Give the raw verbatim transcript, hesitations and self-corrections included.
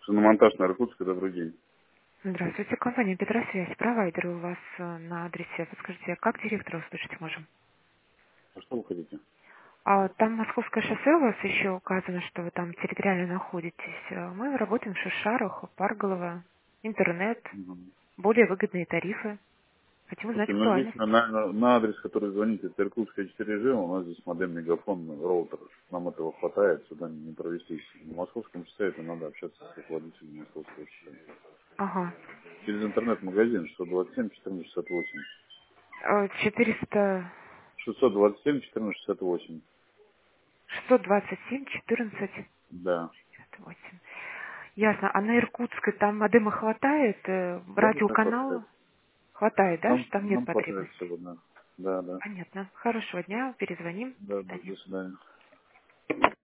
Шиномонтаж на Иркутске, добрый день. Здравствуйте, компания Петросвязь, провайдер у вас э, на адресе. Подскажите, а как директора услышать можем? А что вы хотите? А там Московское шоссе у вас еще указано, что вы там территориально находитесь. Э, Мы работаем в Шишарах, Парголово, интернет, Мгм. более выгодные тарифы. Хотим узнать Слушайте, ну здесь актуальность. на, на- на адрес, который звоните, это Иркутская четыре G, у нас здесь модем мегафон, роутер. Нам этого хватает, сюда не провести. В московском часе это надо общаться с руководителем московского часа. Ага. Через интернет-магазин шестьсот двадцать семь четырнадцать шестьдесят восемь. Э, четыреста, шестьсот двадцать семь четырнадцать шестьдесят восемь. шестьсот двадцать семь четырнадцать Да. шестьдесят восемь. Ясно. А на Иркутской там модема хватает? Э, Да, да, хватает. Радиоканала хватает, да? Нам, Что там нет нам хватает потребности? всего, да. Да, да. Понятно. Хорошего дня. Перезвоним. До Да, да, свидания. до свидания.